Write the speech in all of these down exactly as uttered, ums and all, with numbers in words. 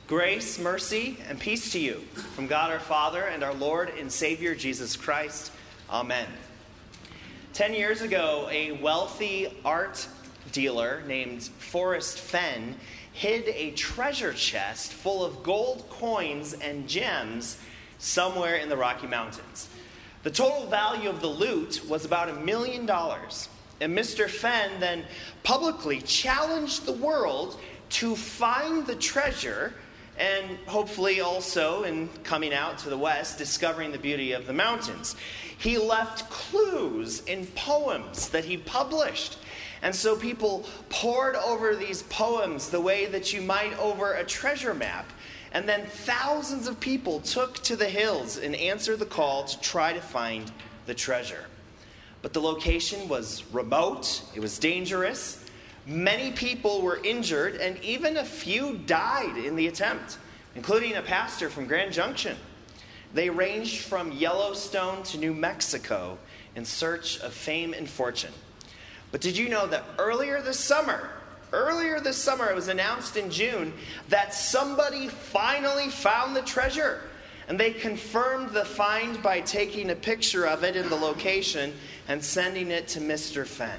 Grace, mercy, and peace to you from God our Father and our Lord and Savior Jesus Christ. Amen. Ten years ago, a wealthy art dealer named Forrest Fenn hid a treasure chest full of gold coins and gems somewhere in the Rocky Mountains. The total value of the loot was about a million dollars. And Mister Fenn then publicly challenged the world to find the treasure, and hopefully also, in coming out to the west, discovering the beauty of the mountains. He left clues in poems that he published. And so people pored over these poems the way that you might over a treasure map. And then thousands of people took to the hills and answered the call to try to find the treasure. But the location was remote, it was dangerous. Many people were injured, and even a few died in the attempt, including a pastor from Grand Junction. They ranged from Yellowstone to New Mexico in search of fame and fortune. But did you know that earlier this summer, earlier this summer, it was announced in June that somebody finally found the treasure? And they confirmed the find by taking a picture of it in the location and sending it to Mister Fenn.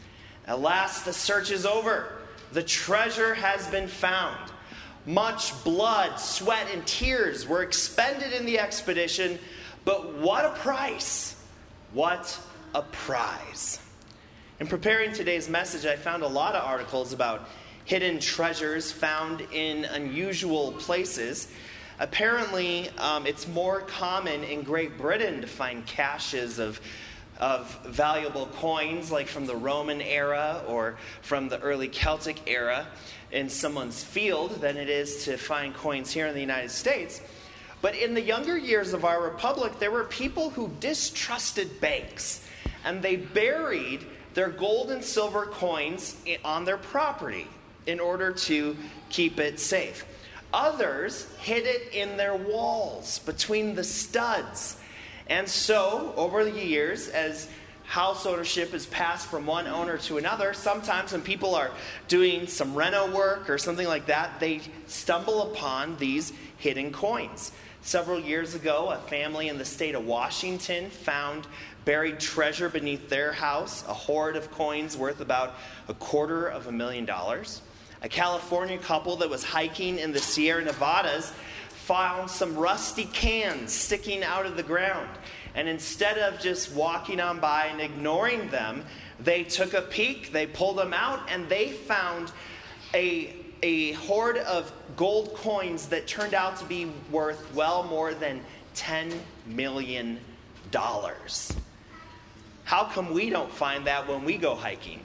At last, the search is over. The treasure has been found. Much blood, sweat, and tears were expended in the expedition, but what a price! What a prize! In preparing today's message, I found a lot of articles about hidden treasures found in unusual places. Apparently, um, it's more common in Great Britain to find caches of of valuable coins, like from the Roman era or from the early Celtic era in someone's field, than it is to find coins here in the United States. But in the younger years of our republic, there were people who distrusted banks, and they buried their gold and silver coins on their property in order to keep it safe. Others hid it in their walls between the studs. And so, over the years, as house ownership is passed from one owner to another, sometimes when people are doing some reno work or something like that, they stumble upon these hidden coins. Several years ago, a family in the state of Washington found buried treasure beneath their house, a hoard of coins worth about a quarter of a million dollars. A California couple that was hiking in the Sierra Nevadas found some rusty cans sticking out of the ground. And instead of just walking on by and ignoring them, they took a peek, they pulled them out, and they found a, a hoard of gold coins that turned out to be worth well more than ten million dollars. How come we don't find that when we go hiking?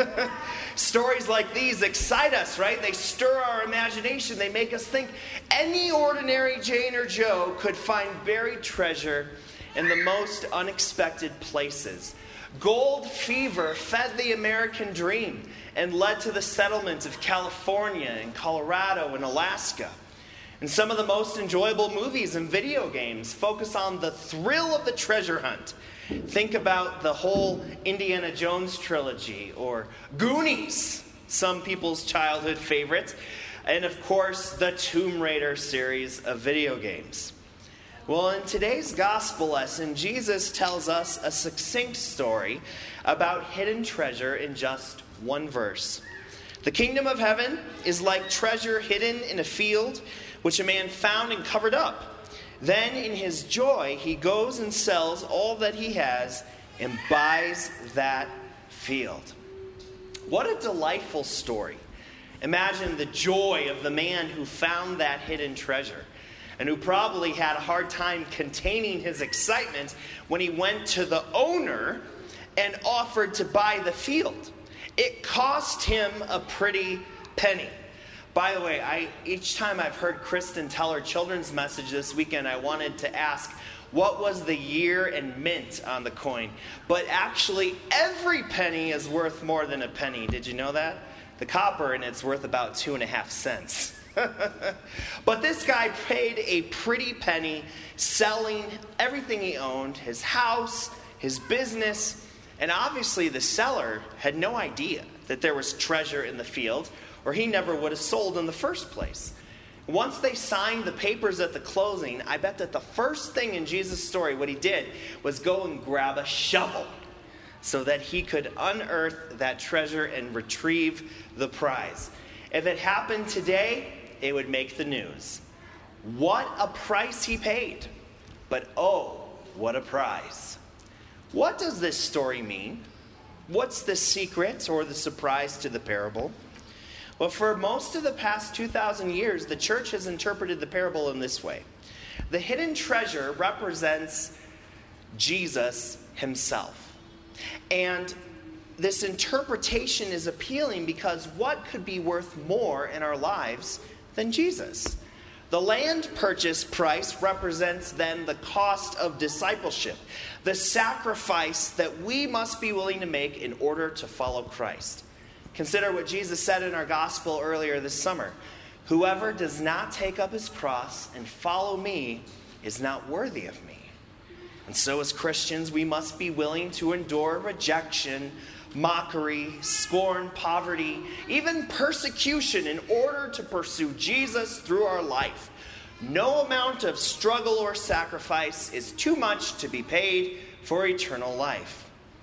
Stories like these excite us, right? They stir our imagination. They make us think any ordinary Jane or Joe could find buried treasure in the most unexpected places. Gold fever fed the American dream and led to the settlement of California and Colorado and Alaska. And some of the most enjoyable movies and video games focus on the thrill of the treasure hunt. Think about the whole Indiana Jones trilogy, or Goonies, some people's childhood favorites, and of course the Tomb Raider series of video games. Well, in today's gospel lesson, Jesus tells us a succinct story about hidden treasure in just one verse. The kingdom of heaven is like treasure hidden in a field, which a man found and covered up. Then in his joy, he goes and sells all that he has and buys that field. What a delightful story. Imagine the joy of the man who found that hidden treasure, and who probably had a hard time containing his excitement when he went to the owner and offered to buy the field. It cost him a pretty penny. By the way, I, each time I've heard Kristen tell her children's message this weekend, I wanted to ask, what was the year and mint on the coin? But actually, every penny is worth more than a penny. Did you know that? The copper in it's worth about two and a half cents. But this guy paid a pretty penny selling everything he owned, his house, his business, and obviously the seller had no idea that there was treasure in the field, or he never would have sold in the first place. Once they signed the papers at the closing, I bet that the first thing in Jesus' story, what he did, was go and grab a shovel so that he could unearth that treasure and retrieve the prize. If it happened today, it would make the news. What a price he paid. But oh, what a prize. What does this story mean? What's the secret or the surprise to the parable? Well, for most of the past two thousand years, the church has interpreted the parable in this way. The hidden treasure represents Jesus himself. And this interpretation is appealing because what could be worth more in our lives than Jesus? The land purchase price represents then the cost of discipleship, the sacrifice that we must be willing to make in order to follow Christ. Consider what Jesus said in our gospel earlier this summer. Whoever does not take up his cross and follow me is not worthy of me. And so as Christians, we must be willing to endure rejection, mockery, scorn, poverty, even persecution in order to pursue Jesus through our life. No amount of struggle or sacrifice is too much to be paid for eternal life.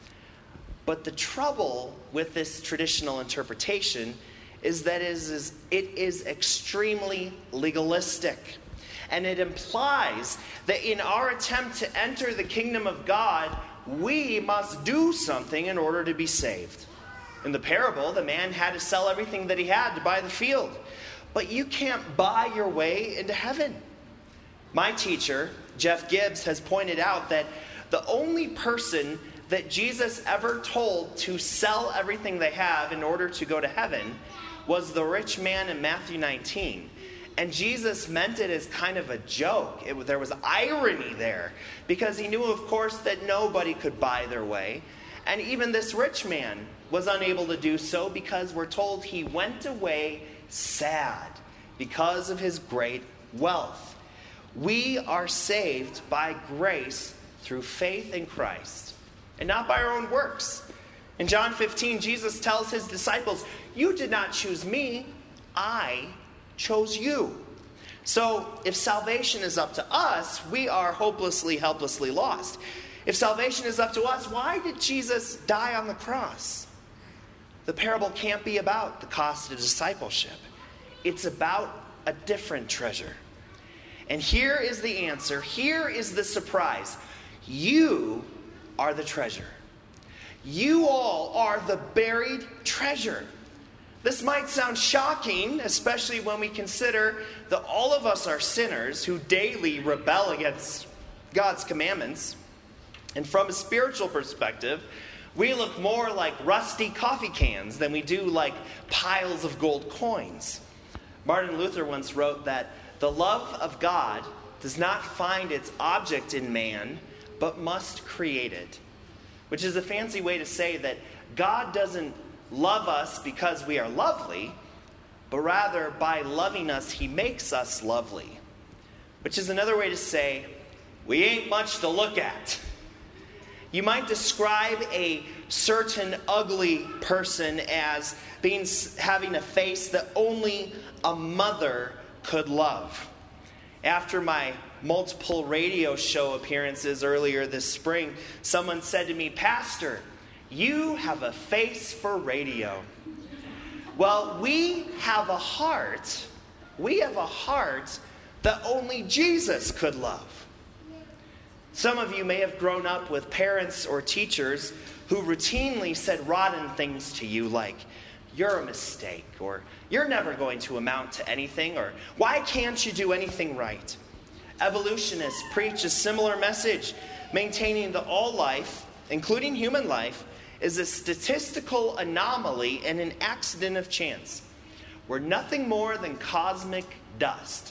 But the trouble with this traditional interpretation is that it is, it is extremely legalistic. And it implies that in our attempt to enter the kingdom of God, we must do something in order to be saved. In the parable, the man had to sell everything that he had to buy the field. But you can't buy your way into heaven. My teacher, Jeff Gibbs, has pointed out that the only person that Jesus ever told to sell everything they have in order to go to heaven was the rich man in Matthew nineteen. And Jesus meant it as kind of a joke. It, there was irony there because he knew, of course, that nobody could buy their way. And even this rich man was unable to do so because we're told he went away sad because of his great wealth. We are saved by grace through faith in Christ and not by our own works. In John fifteen, Jesus tells his disciples, "You did not choose me, I chose you." So if salvation is up to us, we are hopelessly, helplessly lost. If salvation is up to us, why did Jesus die on the cross? The parable can't be about the cost of discipleship. It's about a different treasure. And here is the answer. Here is the surprise. You are the treasure. You all are the buried treasure. This might sound shocking, especially when we consider that all of us are sinners who daily rebel against God's commandments. And from a spiritual perspective, we look more like rusty coffee cans than we do like piles of gold coins. Martin Luther once wrote that the love of God does not find its object in man, but must create it. Which is a fancy way to say that God doesn't love us because we are lovely, but rather by loving us, he makes us lovely. Which is another way to say, we ain't much to look at. You might describe a certain ugly person as being having a face that only a mother could love. After my multiple radio show appearances earlier this spring, someone said to me, "Pastor, you have a face for radio." Well, we have a heart. We have a heart that only Jesus could love. Some of you may have grown up with parents or teachers who routinely said rotten things to you like, "You're a mistake," or "You're never going to amount to anything," or "Why can't you do anything right?" Evolutionists preach a similar message, maintaining that all life, including human life, is a statistical anomaly and an accident of chance. We're nothing more than cosmic dust.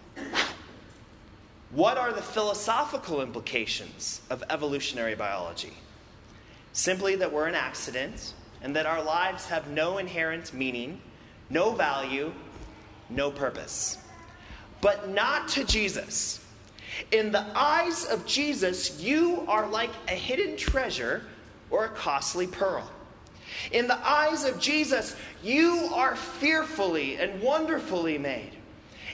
What are the philosophical implications of evolutionary biology? Simply that we're an accident and that our lives have no inherent meaning, no value, no purpose. But not to Jesus. In the eyes of Jesus, you are like a hidden treasure or a costly pearl. In the eyes of Jesus, you are fearfully and wonderfully made.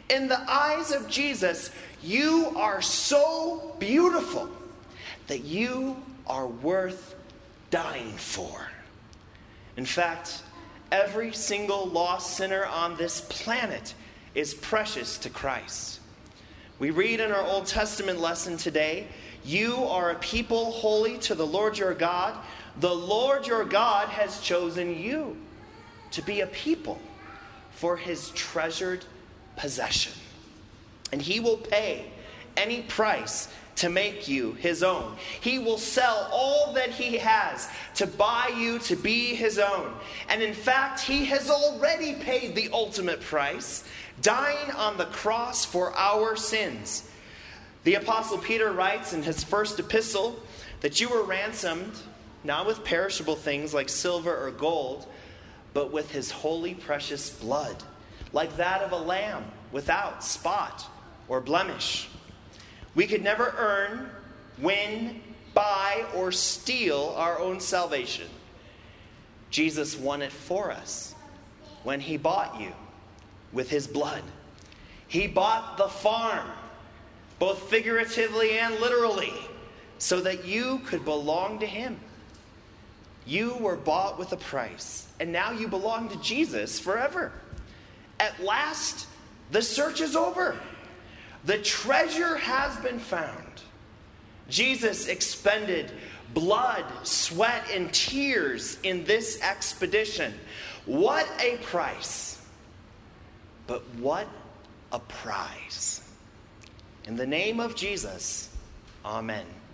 In the eyes of Jesus, you are so beautiful that you are worth dying for. In fact, every single lost sinner on this planet is precious to Christ. We read in our Old Testament lesson today, you are a people holy to the Lord your God. The Lord your God has chosen you to be a people for his treasured possession. And he will pay any price to make you his own. He will sell all that he has to buy you to be his own. And in fact, he has already paid the ultimate price, dying on the cross for our sins. The Apostle Peter writes in his first epistle that you were ransomed, not with perishable things like silver or gold, but with his holy precious blood, like that of a lamb without spot or blemish. We could never earn, win, buy, or steal our own salvation. Jesus won it for us when he bought you with his blood. He bought the farm, both figuratively and literally, so that you could belong to him. You were bought with a price, and now you belong to Jesus forever. At last, the search is over. The treasure has been found. Jesus expended blood, sweat, and tears in this expedition. What a price! But what a prize. In the name of Jesus, amen.